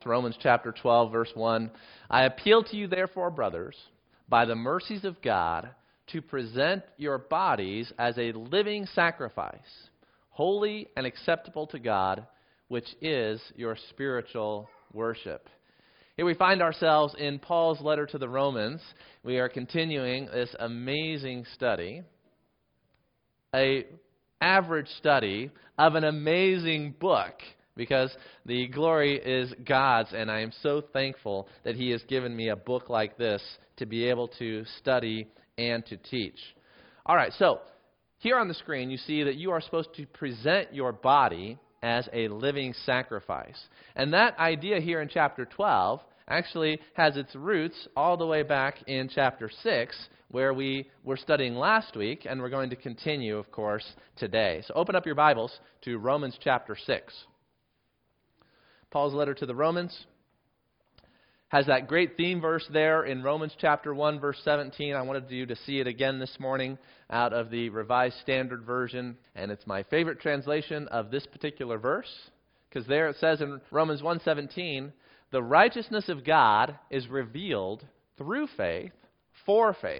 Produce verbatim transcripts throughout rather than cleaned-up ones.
Romans chapter twelve, verse one. I appeal to you, therefore, brothers, by the mercies of God, to present your bodies as a living sacrifice, holy and acceptable to God, which is your spiritual worship. Here we find ourselves in Paul's letter to the Romans. We are continuing this amazing study, a average study of an amazing book, because the glory is God's, and I am so thankful that He has given me a book like this to be able to study and to teach. All right, so here on the screen you see that you are supposed to present your body as a living sacrifice. And that idea here in chapter twelve actually has its roots all the way back in chapter six, where we were studying last week, and we're going to continue, of course, today. So open up your Bibles to Romans chapter six. Paul's letter to the Romans has that great theme verse there in Romans chapter one, verse seventeen. I wanted you to see it again this morning out of the Revised Standard Version, and it's my favorite translation of this particular verse, because there it says in Romans one seventeen, the righteousness of God is revealed through faith, for faith.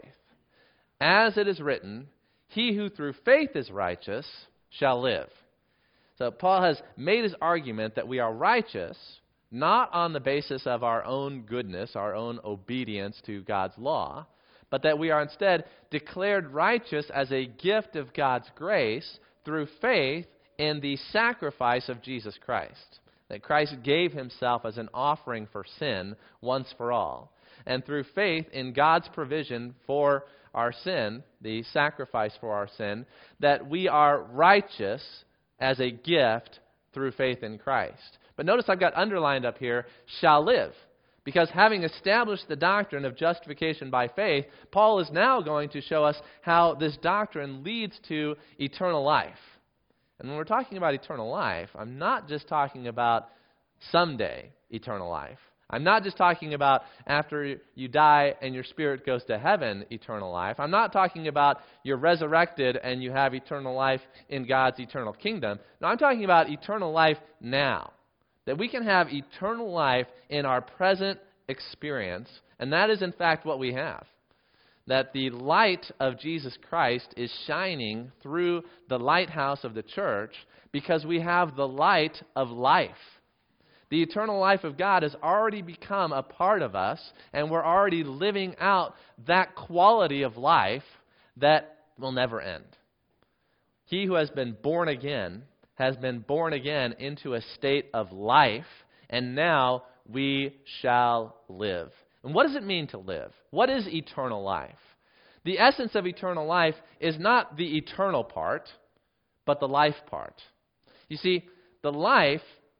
As it is written, he who through faith is righteous shall live. So Paul has made his argument that we are righteous not on the basis of our own goodness, our own obedience to God's law, but that we are instead declared righteous as a gift of God's grace through faith in the sacrifice of Jesus Christ. That Christ gave himself as an offering for sin once for all. And through faith in God's provision for our sin, the sacrifice for our sin, that we are righteous as a gift through faith in Christ. But notice I've got underlined up here, shall live. Because having established the doctrine of justification by faith, Paul is now going to show us how this doctrine leads to eternal life. And when we're talking about eternal life, I'm not just talking about someday eternal life. I'm not just talking about after you die and your spirit goes to heaven, eternal life. I'm not talking about you're resurrected and you have eternal life in God's eternal kingdom. No, I'm talking about eternal life now. That we can have eternal life in our present experience, and that is in fact what we have. That the light of Jesus Christ is shining through the lighthouse of the church because we have the light of life. The eternal life of God has already become a part of us, and we're already living out that quality of life that will never end. He who has been born again has been born again into a state of life, and now we shall live. And what does it mean to live? What is eternal life? The essence of eternal life is not the eternal part, but the life part. You see, the life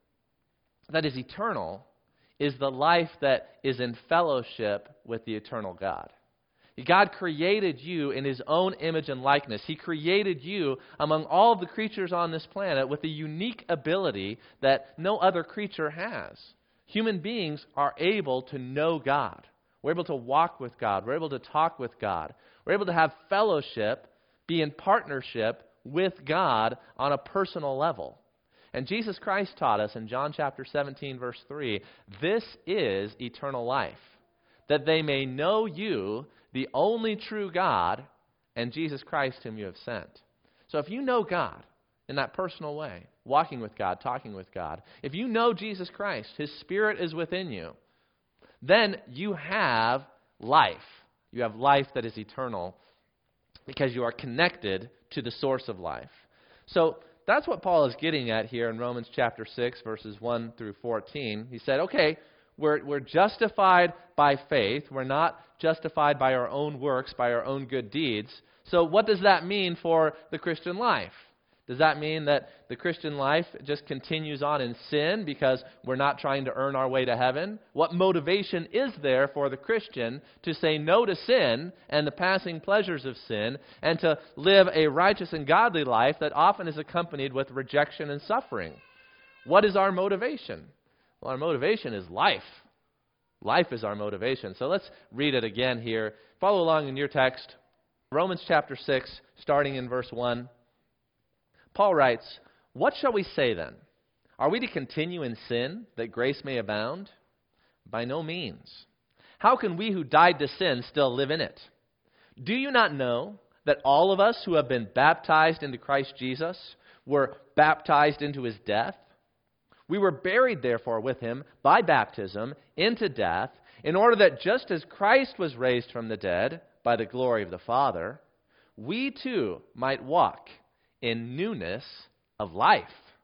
that is eternal is the life that is in fellowship with the eternal God. God created you in His own image and likeness. He created you among all the creatures on this planet with a unique ability that no other creature has. Human beings are able to know God. We're able to walk with God. We're able to talk with God. We're able to have fellowship, be in partnership with God on a personal level. And Jesus Christ taught us in John chapter seventeen, verse three, this is eternal life, that they may know you, the only true God, and Jesus Christ whom you have sent. So if you know God in that personal way, walking with God, talking with God, if you know Jesus Christ, His Spirit is within you, then you have life. You have life that is eternal because you are connected to the source of life. So that's what Paul is getting at here in Romans chapter six, verses one through fourteen. He said, okay, we're, we're justified by faith. We're not justified by our own works, by our own good deeds. So what does that mean for the Christian life? Does that mean that the Christian life just continues on in sin because we're not trying to earn our way to heaven? What motivation is there for the Christian to say no to sin and the passing pleasures of sin and to live a righteous and godly life that often is accompanied with rejection and suffering? What is our motivation? Well, our motivation is life. Life is our motivation. So let's read it again here. Follow along in your text. Romans chapter six, starting in verse one. Paul writes, what shall we say then? Are we to continue in sin that grace may abound? By no means. How can we who died to sin still live in it? Do you not know that all of us who have been baptized into Christ Jesus were baptized into his death? We were buried, therefore, with him by baptism into death, in order that just as Christ was raised from the dead by the glory of the Father, we too might walk in newness of life.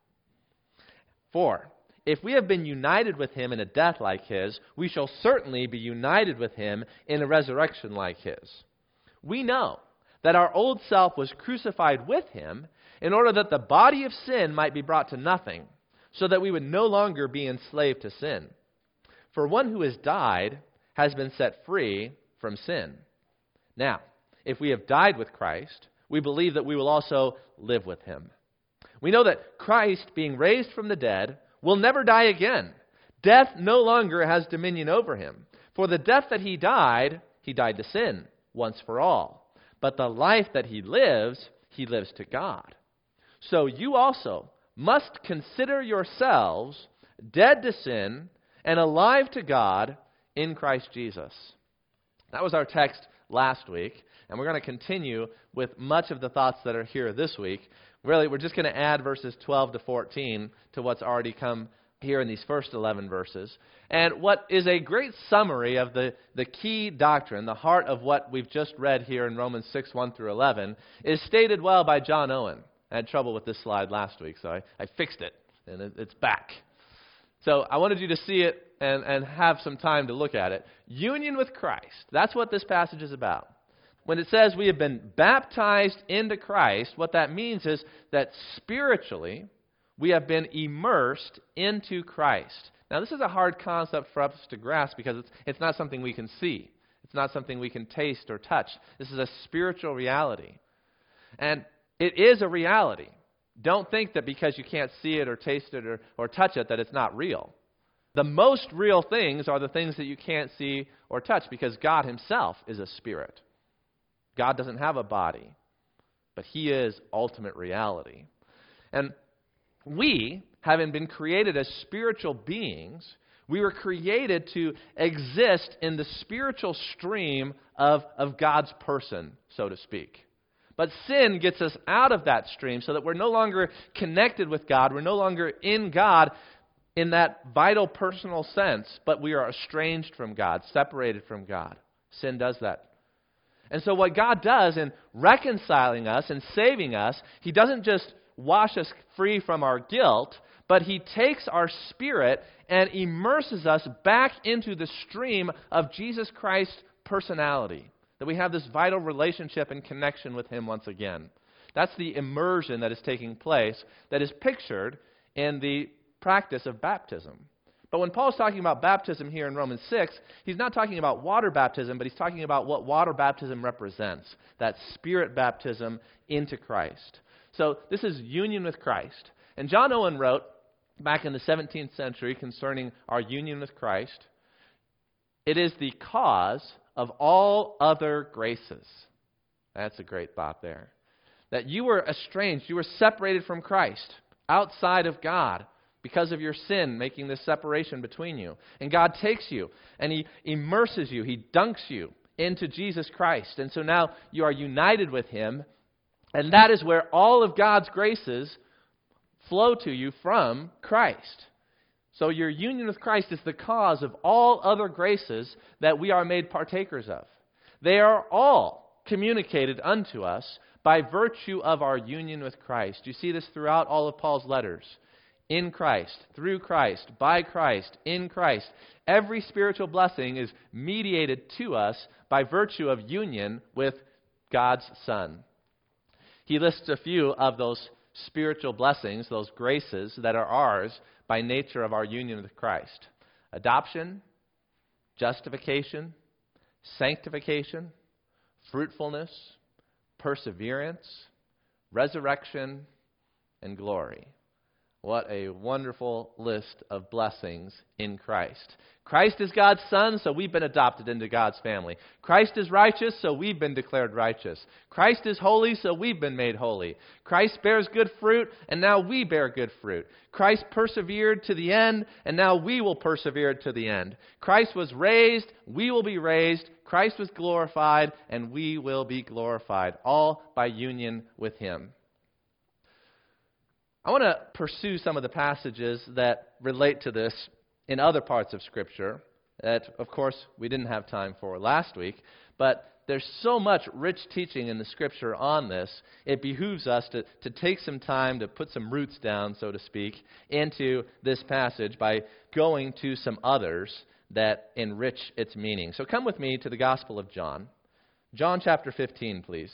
For if we have been united with him in a death like his, we shall certainly be united with him in a resurrection like his. We know that our old self was crucified with him in order that the body of sin might be brought to nothing, so that we would no longer be enslaved to sin. For one who has died has been set free from sin. Now, if we have died with Christ, we believe that we will also live with him. We know that Christ, being raised from the dead, will never die again. Death no longer has dominion over him. For the death that he died, he died to sin once for all. But the life that he lives, he lives to God. So you also must consider yourselves dead to sin and alive to God in Christ Jesus. That was our text last week, and we're going to continue with much of the thoughts that are here this week. Really, we're just going to add verses twelve to fourteen to what's already come here in these first eleven verses. And what is a great summary of the, the key doctrine, the heart of what we've just read here in Romans six, one through eleven, is stated well by John Owen. I had trouble with this slide last week, so I, I fixed it, and it, it's back. So I wanted you to see it and, and have some time to look at it. Union with Christ. That's what this passage is about. When it says we have been baptized into Christ, what that means is that spiritually we have been immersed into Christ. Now, this is a hard concept for us to grasp because it's, it's not something we can see. It's not something we can taste or touch. This is a spiritual reality. And it is a reality. Don't think that because you can't see it or taste it or, or touch it that it's not real. The most real things are the things that you can't see or touch because God himself is a spirit. God doesn't have a body, but he is ultimate reality. And we, having been created as spiritual beings, we were created to exist in the spiritual stream of, of God's person, so to speak. But sin gets us out of that stream so that we're no longer connected with God. We're no longer in God in that vital personal sense, but we are estranged from God, separated from God. Sin does that. And so what God does in reconciling us and saving us, he doesn't just wash us free from our guilt, but he takes our spirit and immerses us back into the stream of Jesus Christ's personality. That we have this vital relationship and connection with him once again. That's the immersion that is taking place that is pictured in the practice of baptism. But when Paul's talking about baptism here in Romans six, he's not talking about water baptism, but he's talking about what water baptism represents, that spirit baptism into Christ. So this is union with Christ. And John Owen wrote back in the seventeenth century concerning our union with Christ, it is the cause of all other graces. That's a great thought there. That you were estranged, you were separated from Christ, outside of God, because of your sin, making this separation between you. And God takes you, and he immerses you, he dunks you into Jesus Christ. And so now you are united with him, and that is where all of God's graces flow to you from Christ. So your union with Christ is the cause of all other graces that we are made partakers of. They are all communicated unto us by virtue of our union with Christ. You see this throughout all of Paul's letters. In Christ, through Christ, by Christ, in Christ. Every spiritual blessing is mediated to us by virtue of union with God's Son. He lists a few of those spiritual blessings, those graces that are ours by nature of our union with Christ. Adoption, justification, sanctification, fruitfulness, perseverance, resurrection, and glory. What a wonderful list of blessings in Christ. Christ is God's Son, so we've been adopted into God's family. Christ is righteous, so we've been declared righteous. Christ is holy, so we've been made holy. Christ bears good fruit, and now we bear good fruit. Christ persevered to the end, and now we will persevere to the end. Christ was raised, we will be raised. Christ was glorified, and we will be glorified, all by union with Him. I want to pursue some of the passages that relate to this in other parts of Scripture that, of course, we didn't have time for last week, but there's so much rich teaching in the Scripture on this, it behooves us to, to take some time to put some roots down, so to speak, into this passage by going to some others that enrich its meaning. So come with me to the Gospel of John. John chapter fifteen, please.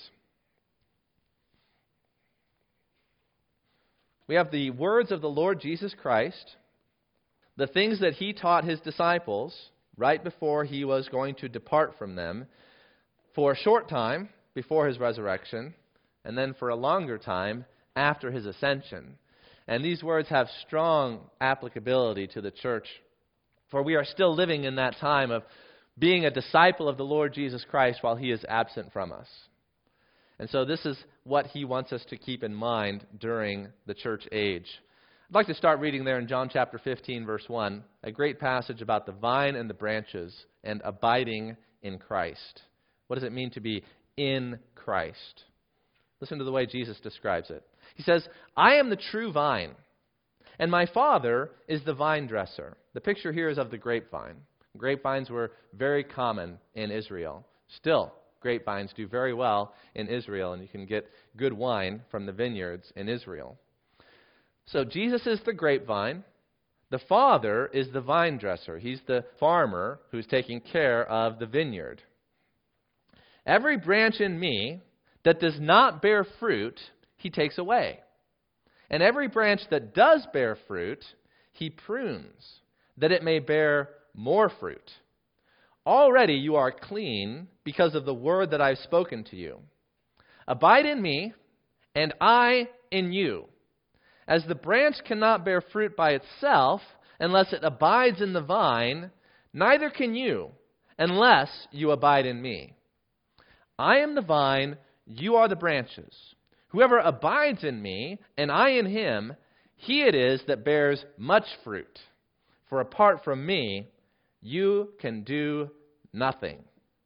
We have the words of the Lord Jesus Christ, the things that He taught His disciples right before He was going to depart from them for a short time before His resurrection, and then for a longer time after His ascension. And these words have strong applicability to the church, for we are still living in that time of being a disciple of the Lord Jesus Christ while He is absent from us. And so this is what He wants us to keep in mind during the church age. I'd like to start reading there in John chapter fifteen, verse one, a great passage about the vine and the branches and abiding in Christ. What does it mean to be in Christ? Listen to the way Jesus describes it. He says, I am the true vine, and my Father is the vine dresser. The picture here is of the grapevine. Grapevines were very common in Israel. Still, grapevines do very well in Israel, and you can get good wine from the vineyards in Israel. So Jesus is the grapevine. The Father is the vine dresser. He's the farmer who's taking care of the vineyard. Every branch in me that does not bear fruit, He takes away. And every branch that does bear fruit, He prunes, that it may bear more fruit. Already you are clean because of the word that I've spoken to you. Abide in me, and I in you. As the branch cannot bear fruit by itself unless it abides in the vine, neither can you unless you abide in me. I am the vine, you are the branches. Whoever abides in me, and I in him, he it is that bears much fruit. For apart from me, you can do nothing.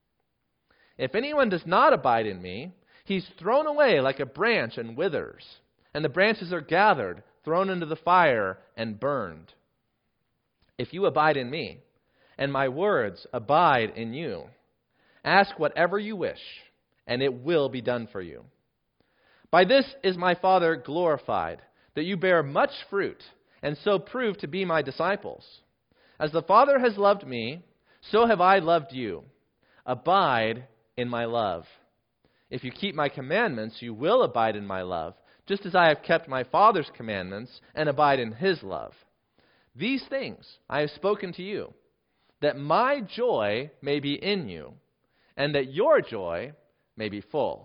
If anyone does not abide in me, he's thrown away like a branch and withers, and the branches are gathered, thrown into the fire, and burned. If you abide in me, and my words abide in you, ask whatever you wish, and it will be done for you. By this is my Father glorified, that you bear much fruit, and so prove to be my disciples. As the Father has loved me, so have I loved you. Abide in my love. If you keep my commandments, you will abide in my love, just as I have kept my Father's commandments and abide in his love. These things I have spoken to you, that my joy may be in you, and that your joy may be full.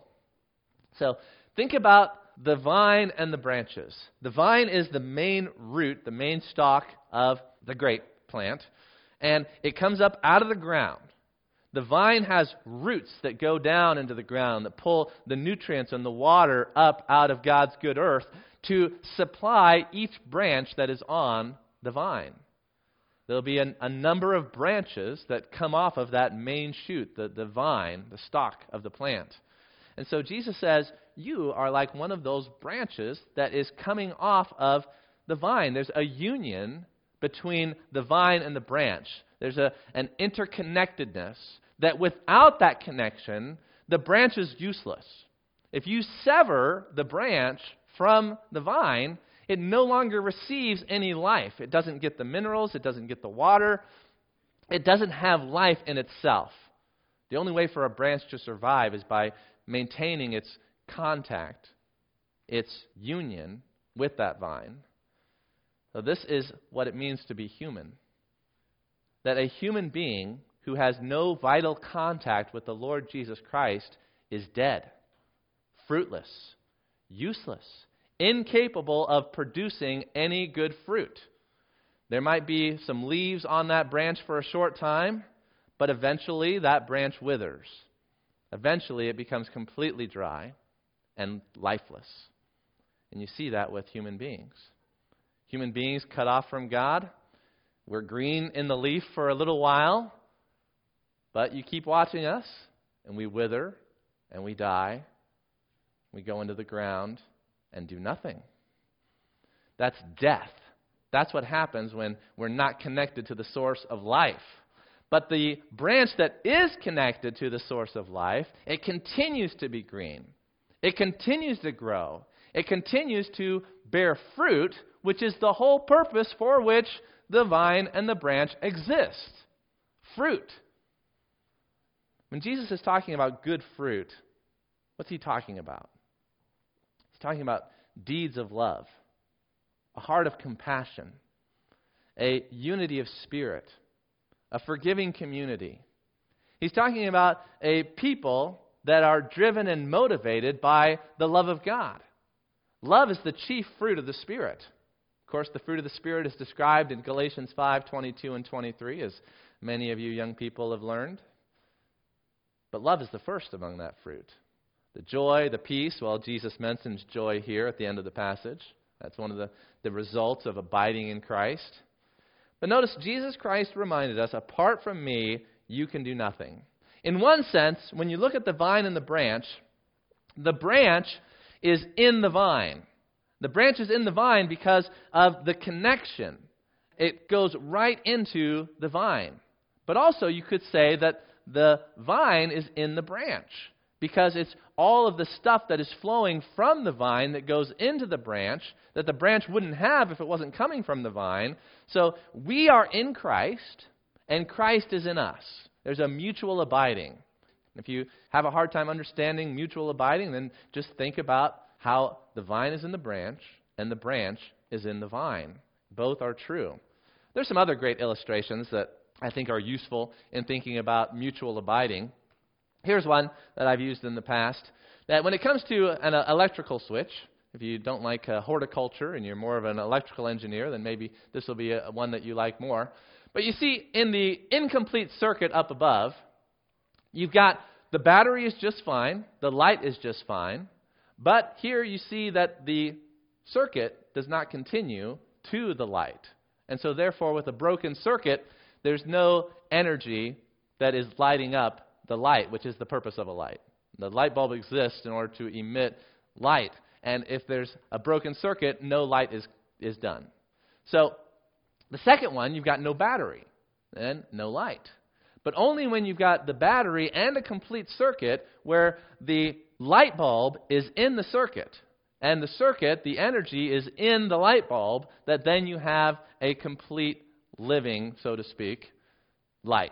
So think about the vine and the branches. The vine is the main root, the main stalk of the grape plant, and it comes up out of the ground. The vine has roots that go down into the ground, that pull the nutrients and the water up out of God's good earth to supply each branch that is on the vine. There'll be an, a number of branches that come off of that main shoot, the, the vine, the stalk of the plant. And so Jesus says, you are like one of those branches that is coming off of the vine. There's a union between the vine and the branch. There's a, an interconnectedness that without that connection, the branch is useless. If you sever the branch from the vine, it no longer receives any life. It doesn't get the minerals. It doesn't get the water. It doesn't have life in itself. The only way for a branch to survive is by maintaining its contact, its union with that vine. So this is what it means to be human. That a human being who has no vital contact with the Lord Jesus Christ is dead, fruitless, useless, incapable of producing any good fruit. There might be some leaves on that branch for a short time, but eventually that branch withers. Eventually it becomes completely dry and lifeless. And you see that with human beings. Human beings cut off from God. We're green in the leaf for a little while, but you keep watching us, and we wither, and we die. We go into the ground and do nothing. That's death. That's what happens when we're not connected to the source of life. But the branch that is connected to the source of life, it continues to be green. It continues to grow. It continues to bear fruit, which is the whole purpose for which the vine and the branch exist. Fruit. When Jesus is talking about good fruit, what's he talking about? He's talking about deeds of love, a heart of compassion, a unity of spirit, a forgiving community. He's talking about a people that are driven and motivated by the love of God. Love is the chief fruit of the Spirit. Of course, the fruit of the Spirit is described in Galatians five twenty-two and twenty-three, as many of you young people have learned. But love is the first among that fruit. The joy, the peace, well, Jesus mentions joy here at the end of the passage. That's one of the, the results of abiding in Christ. But notice, Jesus Christ reminded us, apart from me, you can do nothing. In one sense, when you look at the vine and the branch, the branch is in the vine. The branch is in the vine because of the connection. It goes right into the vine. But also, you could say that the vine is in the branch, because it's all of the stuff that is flowing from the vine that goes into the branch that the branch wouldn't have if it wasn't coming from the vine. So we are in Christ, and Christ is in us. There's a mutual abiding. If you have a hard time understanding mutual abiding, then just think about how the vine is in the branch and the branch is in the vine. Both are true. There's some other great illustrations that I think are useful in thinking about mutual abiding. Here's one that I've used in the past, that when it comes to an uh, electrical switch, if you don't like uh, horticulture and you're more of an electrical engineer, then maybe this will be a, one that you like more. But you see, in the incomplete circuit up above, you've got the battery is just fine, the light is just fine, but here you see that the circuit does not continue to the light. And so therefore, with a broken circuit, there's no energy that is lighting up the light, which is the purpose of a light. The light bulb exists in order to emit light. And if there's a broken circuit, no light is, is done. So the second one, you've got no battery and no light. But only when you've got the battery and a complete circuit where the light bulb is in the circuit and the circuit, the energy is in the light bulb, that then you have a complete living, so to speak, light.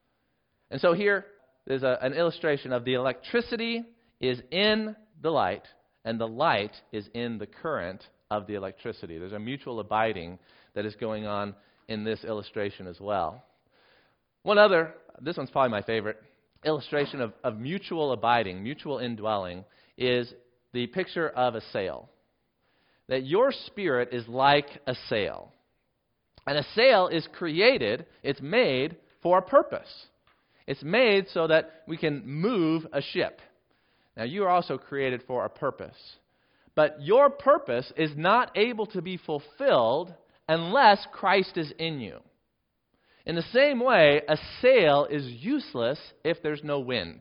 And so here, there's a, an illustration of the electricity is in the light, and the light is in the current of the electricity. There's a mutual abiding that is going on in this illustration as well. One other, this one's probably my favorite, illustration of, of mutual abiding, mutual indwelling, is the picture of a sail. That your spirit is like a sail. And a sail is created, it's made for a purpose. It's made so that we can move a ship. Now, you are also created for a purpose. But your purpose is not able to be fulfilled unless Christ is in you. In the same way, a sail is useless if there's no wind.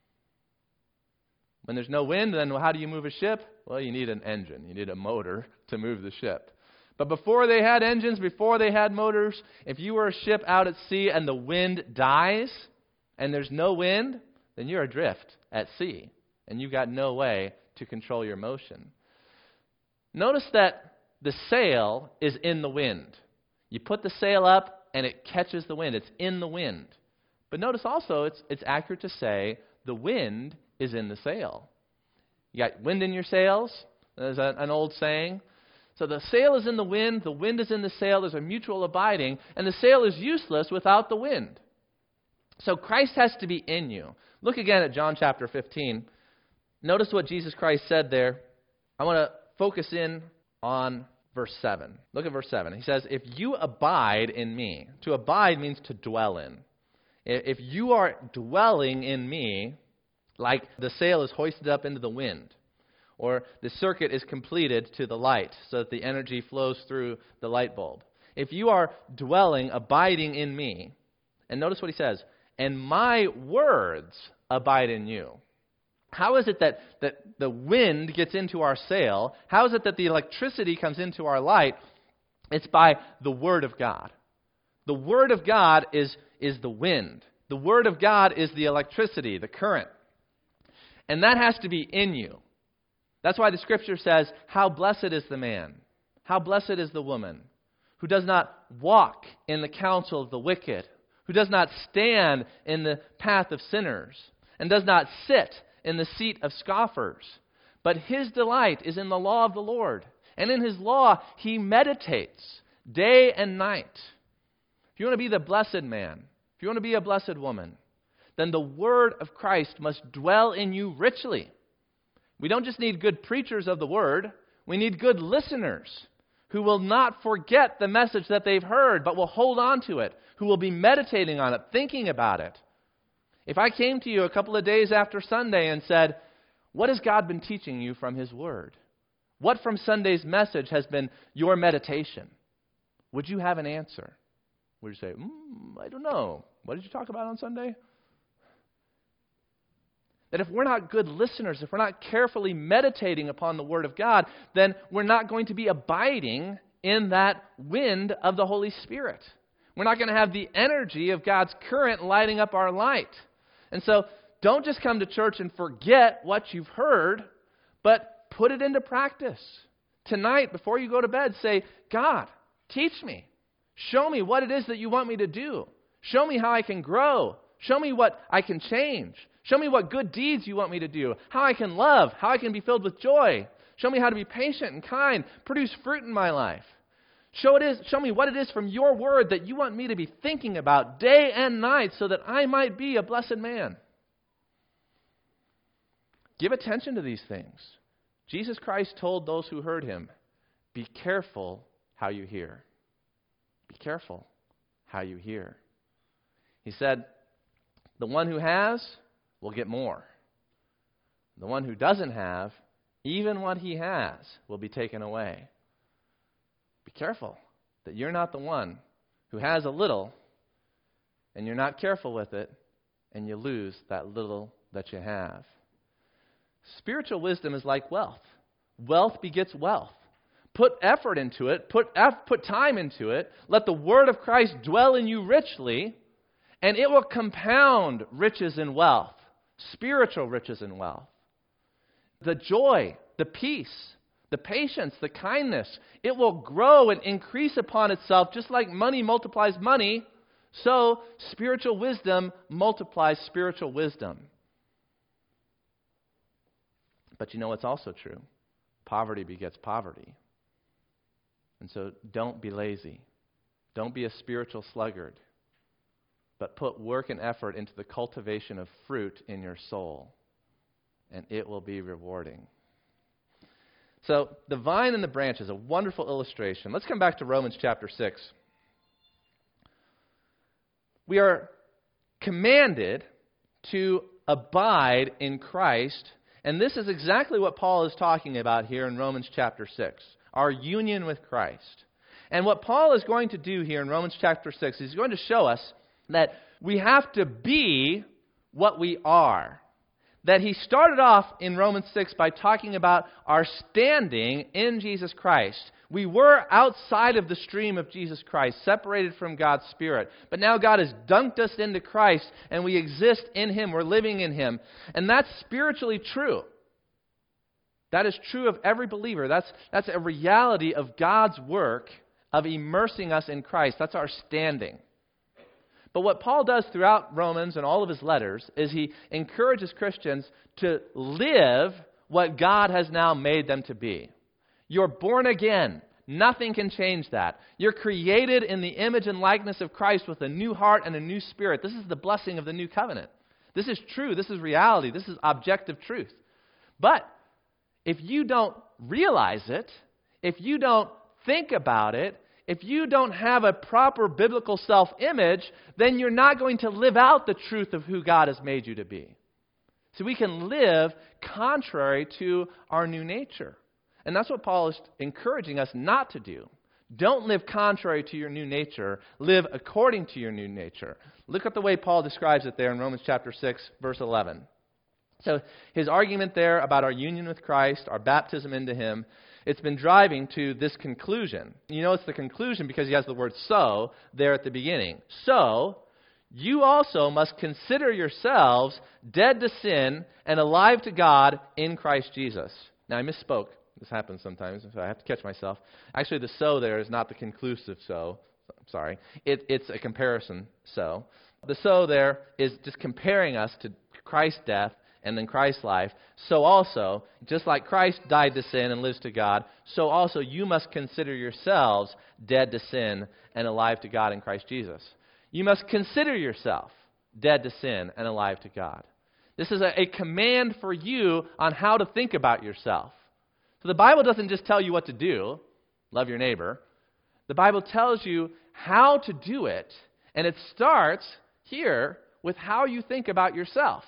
When there's no wind, then how do you move a ship? Well, you need an engine. You need a motor to move the ship. But before they had engines, before they had motors, if you were a ship out at sea and the wind dies, and there's no wind, then you're adrift at sea, and you've got no way to control your motion. Notice that the sail is in the wind. You put the sail up, and it catches the wind. It's in the wind. But notice also, it's, it's accurate to say the wind is in the sail. You got wind in your sails? There's a, an old saying. So the sail is in the wind, the wind is in the sail, there's a mutual abiding, and the sail is useless without the wind. So Christ has to be in you. Look again at John chapter fifteen. Notice what Jesus Christ said there. I want to focus in on verse seven. Look at verse seven. He says, if you abide in me. To abide means to dwell in. If you are dwelling in me, like the sail is hoisted up into the wind, or the circuit is completed to the light so that the energy flows through the light bulb. If you are dwelling, abiding in me, and notice what he says, and my words abide in you. How is it that, that the wind gets into our sail? How is it that the electricity comes into our light? It's by the Word of God. The Word of God is, is the wind. The Word of God is the electricity, the current. And that has to be in you. That's why the Scripture says, how blessed is the man, how blessed is the woman, who does not walk in the counsel of the wicked, who does not stand in the path of sinners, and does not sit in the seat of scoffers. But his delight is in the law of the Lord, and in his law he meditates day and night. If you want to be the blessed man, if you want to be a blessed woman, then the word of Christ must dwell in you richly. We don't just need good preachers of the word, we need good listeners who will not forget the message that they've heard, but will hold on to it, who will be meditating on it, thinking about it. If I came to you a couple of days after Sunday and said, what has God been teaching you from His Word? What from Sunday's message has been your meditation? Would you have an answer? Would you say, mm, I don't know. What did you talk about on Sunday? That if we're not good listeners, if we're not carefully meditating upon the Word of God, then we're not going to be abiding in that wind of the Holy Spirit. We're not going to have the energy of God's current lighting up our light. And so, don't just come to church and forget what you've heard, but put it into practice. Tonight, before you go to bed, say, God, teach me. Show me what it is that you want me to do. Show me how I can grow. Show me what I can change. Show me what good deeds you want me to do. How I can love. How I can be filled with joy. Show me how to be patient and kind. Produce fruit in my life. Show, it is, show me what it is from your word that you want me to be thinking about day and night so that I might be a blessed man. Give attention to these things. Jesus Christ told those who heard him, be careful how you hear. Be careful how you hear. He said, the one who has will get more. The one who doesn't have, even what he has, will be taken away. Be careful that you're not the one who has a little and you're not careful with it and you lose that little that you have. Spiritual wisdom is like wealth. Wealth begets wealth. Put effort into it. Put, eff- put time into it. Let the word of Christ dwell in you richly, and it will compound riches and wealth, spiritual riches and wealth. The joy, the peace, the patience, the kindness, it will grow and increase upon itself just like money multiplies money, so spiritual wisdom multiplies spiritual wisdom. But you know what's also true? Poverty begets poverty. And so don't be lazy. Don't be a spiritual sluggard. But put work and effort into the cultivation of fruit in your soul, and it will be rewarding. So the vine and the branch is a wonderful illustration. Let's come back to Romans chapter six. We are commanded to abide in Christ, and this is exactly what Paul is talking about here in Romans chapter six, our union with Christ. And what Paul is going to do here in Romans chapter six, he's going to show us that we have to be what we are. That he started off in Romans six by talking about our standing in Jesus Christ. We were outside of the stream of Jesus Christ, separated from God's Spirit. But now God has dunked us into Christ, and we exist in Him. We're living in Him. And that's spiritually true. That is true of every believer. That's, that's a reality of God's work of immersing us in Christ. That's our standing. But what Paul does throughout Romans and all of his letters is he encourages Christians to live what God has now made them to be. You're born again. Nothing can change that. You're created in the image and likeness of Christ with a new heart and a new spirit. This is the blessing of the new covenant. This is true. This is reality. This is objective truth. But if you don't realize it, if you don't think about it, if you don't have a proper biblical self-image, then you're not going to live out the truth of who God has made you to be. So we can live contrary to our new nature. And that's what Paul is encouraging us not to do. Don't live contrary to your new nature. Live according to your new nature. Look at the way Paul describes it there in Romans chapter six, verse eleven. So his argument there about our union with Christ, our baptism into Him, it's been driving to this conclusion. You know it's the conclusion because he has the word so there at the beginning. So, you also must consider yourselves dead to sin and alive to God in Christ Jesus. Now, I misspoke. This happens sometimes, so I have to catch myself. Actually, the so there is not the conclusive so. I'm sorry. It, it's a comparison so. The so there is just comparing us to Christ's death and then Christ's life. So also, just like Christ died to sin and lives to God, so also you must consider yourselves dead to sin and alive to God in Christ Jesus. You must consider yourself dead to sin and alive to God. This is a, a command for you on how to think about yourself. So the Bible doesn't just tell you what to do, love your neighbor. The Bible tells you how to do it, and it starts here with how you think about yourself.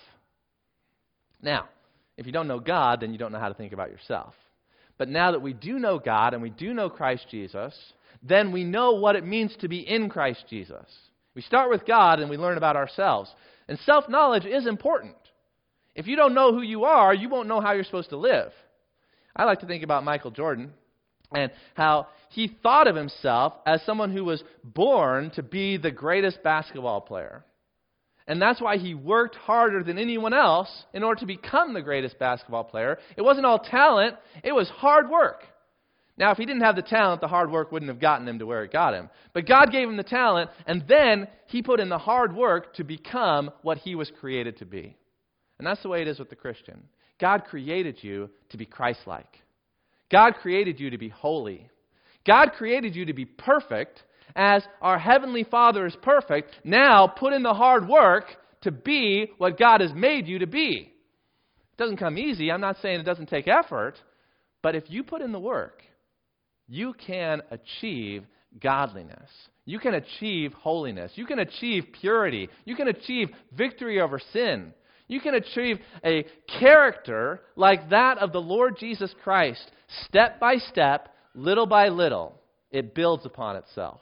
Now, if you don't know God, then you don't know how to think about yourself. But now that we do know God and we do know Christ Jesus, then we know what it means to be in Christ Jesus. We start with God and we learn about ourselves. And self-knowledge is important. If you don't know who you are, you won't know how you're supposed to live. I like to think about Michael Jordan and how he thought of himself as someone who was born to be the greatest basketball player. And that's why he worked harder than anyone else in order to become the greatest basketball player. It wasn't all talent, it was hard work. Now, if he didn't have the talent, the hard work wouldn't have gotten him to where it got him. But God gave him the talent, and then he put in the hard work to become what he was created to be. And that's the way it is with the Christian. God created you to be Christ-like. God created you to be holy. God created you to be perfect, as our Heavenly Father is perfect. Now put in the hard work to be what God has made you to be. It doesn't come easy. I'm not saying it doesn't take effort. But if you put in the work, you can achieve godliness. You can achieve holiness. You can achieve purity. You can achieve victory over sin. You can achieve a character like that of the Lord Jesus Christ. Step by step, little by little, it builds upon itself.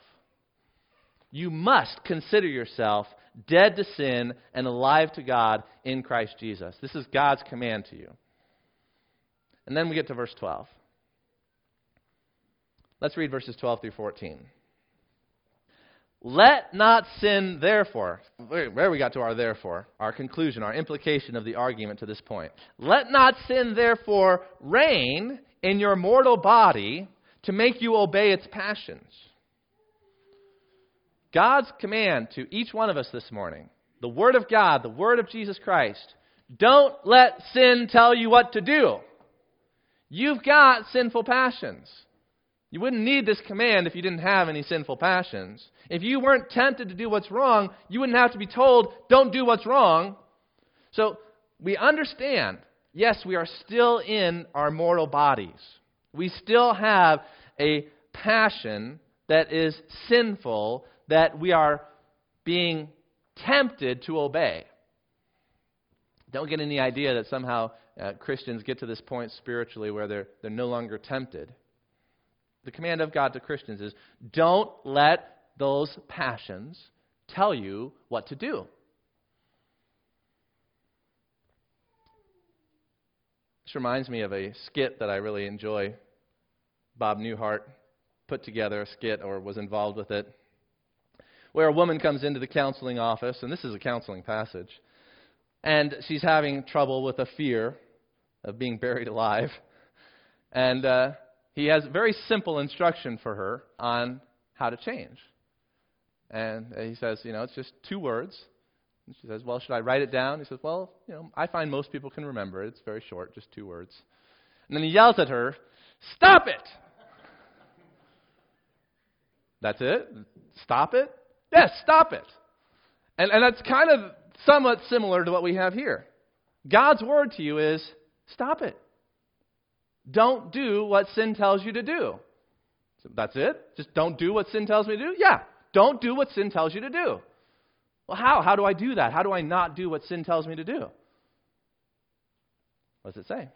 You must consider yourself dead to sin and alive to God in Christ Jesus. This is God's command to you. And then we get to verse twelve. Let's read verses twelve through fourteen. Let not sin, therefore. Where we got to our therefore, our conclusion, our implication of the argument to this point. Let not sin, therefore, reign in your mortal body to make you obey its passions. God's command to each one of us this morning, the Word of God, the Word of Jesus Christ, don't let sin tell you what to do. You've got sinful passions. You wouldn't need this command if you didn't have any sinful passions. If you weren't tempted to do what's wrong, you wouldn't have to be told, don't do what's wrong. So we understand, yes, we are still in our mortal bodies. We still have a passion that is sinful, that we are being tempted to obey. Don't get any idea that somehow uh, Christians get to this point spiritually where they're, they're no longer tempted. The command of God to Christians is, don't let those passions tell you what to do. This reminds me of a skit that I really enjoy. Bob Newhart put together a skit, or was involved with it, where a woman comes into the counseling office, and this is a counseling passage, and she's having trouble with a fear of being buried alive. And uh, he has very simple instruction for her on how to change. And he says, you know, it's just two words. And she says, well, should I write it down? He says, well, you know, I find most people can remember it. It's very short, just two words. And then he yells at her, stop it! That's it? Stop it? Yes, stop it. And, and that's kind of somewhat similar to what we have here. God's word to you is, stop it. don't do what sin tells you to do. So that's it? Just don't do what sin tells me to do? Yeah, don't do what sin tells you to do. Well, how? How do I do that? How do I not do what sin tells me to do? What does it say?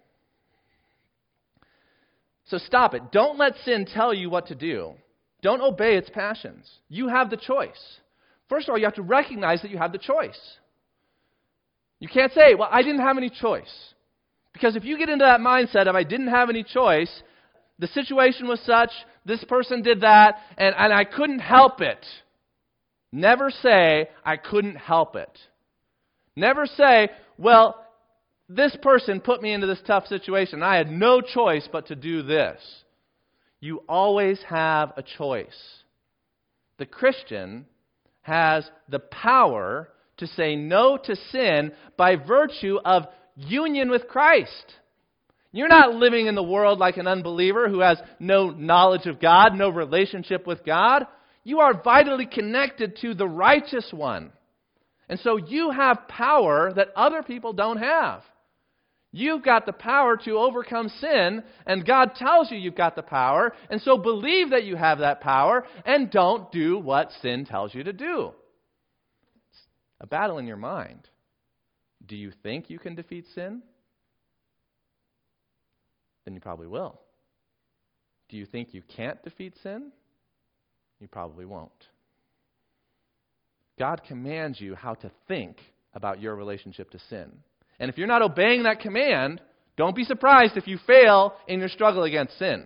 So stop it. Don't let sin tell you what to do. Don't obey its passions. You have the choice. First of all, you have to recognize that you have the choice. You can't say, well, I didn't have any choice. Because if you get into that mindset of I didn't have any choice, the situation was such, this person did that, and, and I couldn't help it. Never say, I couldn't help it. Never say, well, this person put me into this tough situation. I had no choice but to do this. You always have a choice. The Christian has the power to say no to sin by virtue of union with Christ. You're not living in the world like an unbeliever who has no knowledge of God, no relationship with God. You are vitally connected to the righteous one. And so you have power that other people don't have. You've got the power to overcome sin, and God tells you you've got the power, and so believe that you have that power, and don't do what sin tells you to do. It's a battle in your mind. Do you think you can defeat sin? Then you probably will. Do you think you can't defeat sin? You probably won't. God commands you how to think about your relationship to sin. And if you're not obeying that command, don't be surprised if you fail in your struggle against sin.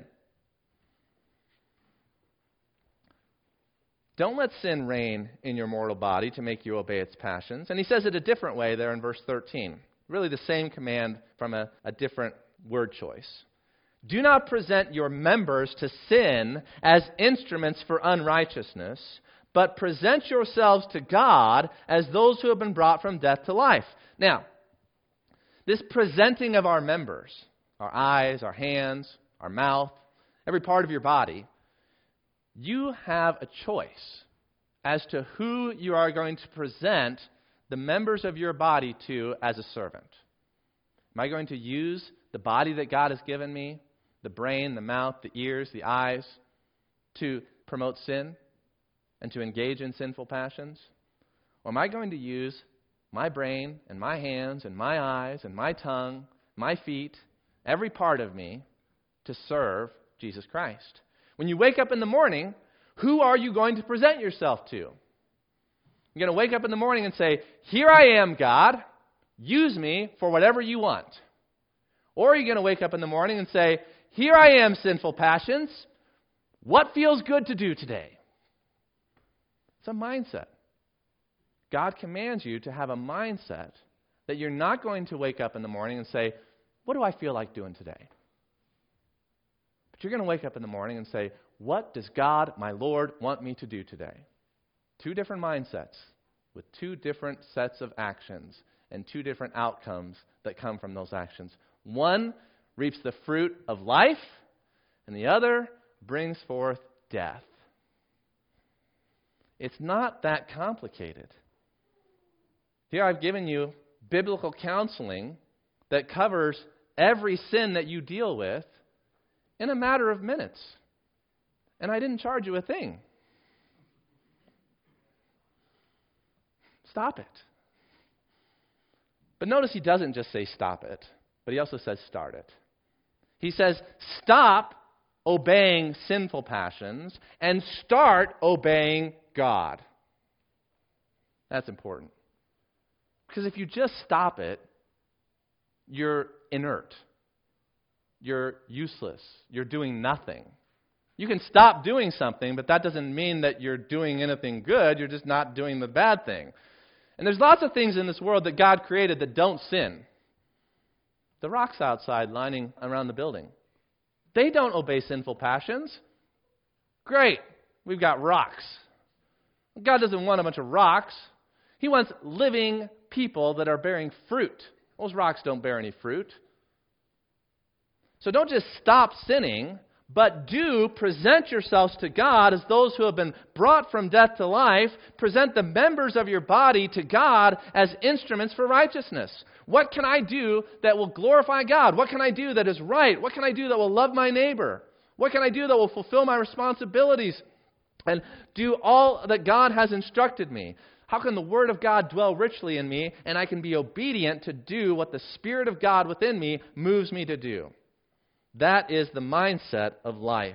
Don't let sin reign in your mortal body to make you obey its passions. And he says it a different way there in verse thirteen. Really the same command from a, a different word choice. Do not present your members to sin as instruments for unrighteousness, but present yourselves to God as those who have been brought from death to life. Now, this presenting of our members, our eyes, our hands, our mouth, every part of your body, you have a choice as to who you are going to present the members of your body to as a servant. Am I going to use the body that God has given me, the brain, the mouth, the ears, the eyes, to promote sin and to engage in sinful passions? Or am I going to use my brain and my hands and my eyes and my tongue, my feet, every part of me to serve Jesus Christ? When you wake up in the morning, who are you going to present yourself to? You're going to wake up in the morning and say, here I am, God. Use me for whatever you want. Or are you going to wake up in the morning and say, here I am, sinful passions. What feels good to do today? It's a mindset. God commands you to have a mindset that you're not going to wake up in the morning and say, what do I feel like doing today? But you're going to wake up in the morning and say, what does God, my Lord, want me to do today? Two different mindsets with two different sets of actions and two different outcomes that come from those actions. One reaps the fruit of life, and the other brings forth death. It's not that complicated. Here I've given you biblical counseling that covers every sin that you deal with in a matter of minutes. And I didn't charge you a thing. Stop it. But notice he doesn't just say stop it, but he also says start it. He says stop obeying sinful passions and start obeying God. That's important. Because if you just stop it, you're inert. You're useless. You're doing nothing. You can stop doing something, but that doesn't mean that you're doing anything good. You're just not doing the bad thing. And there's lots of things in this world that God created that don't sin. The rocks outside lining around the building, they don't obey sinful passions. Great, we've got rocks. God doesn't want a bunch of rocks. He wants living people that are bearing fruit. Those rocks don't bear any fruit. So don't just stop sinning, But do present yourselves to God as those who have been brought from death to life. Present the members of your body to God as instruments for righteousness. What can I do that will glorify God? What can I do that is right? What can I do that will love my neighbor? What can I do that will fulfill my responsibilities and do all that God has instructed me? How can the Word of God dwell richly in me and I can be obedient to do what the Spirit of God within me moves me to do? That is the mindset of life.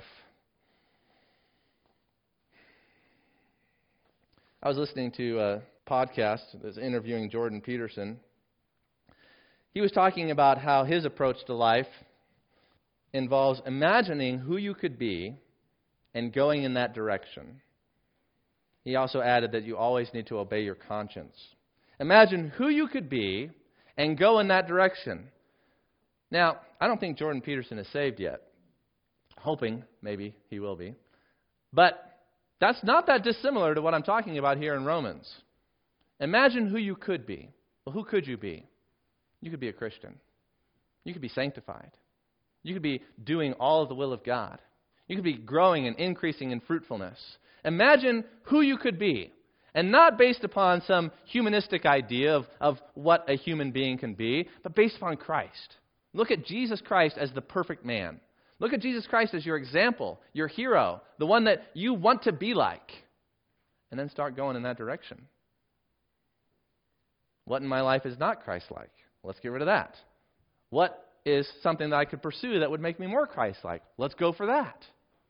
I was listening to a podcast that was interviewing Jordan Peterson. He was talking about how his approach to life involves imagining who you could be and going in that direction. He also added that you always need to obey your conscience. Imagine who you could be and go in that direction. Now, I don't think Jordan Peterson is saved yet. Hoping maybe he will be. But that's not that dissimilar to what I'm talking about here in Romans. Imagine who you could be. Well, who could you be? You could be a Christian. You could be sanctified. You could be doing all of the will of God. You could be growing and increasing in fruitfulness. Imagine who you could be. And not based upon some humanistic idea of, of what a human being can be, but based upon Christ. Look at Jesus Christ as the perfect man. Look at Jesus Christ as your example, your hero, the one that you want to be like. And then start going in that direction. What in my life is not Christ-like? Let's get rid of that. What is something that I could pursue that would make me more Christ-like? Let's go for that.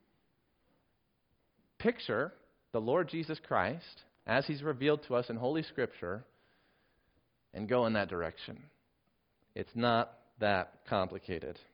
Picture the Lord Jesus Christ as He's revealed to us in Holy Scripture and go in that direction. It's not that complicated.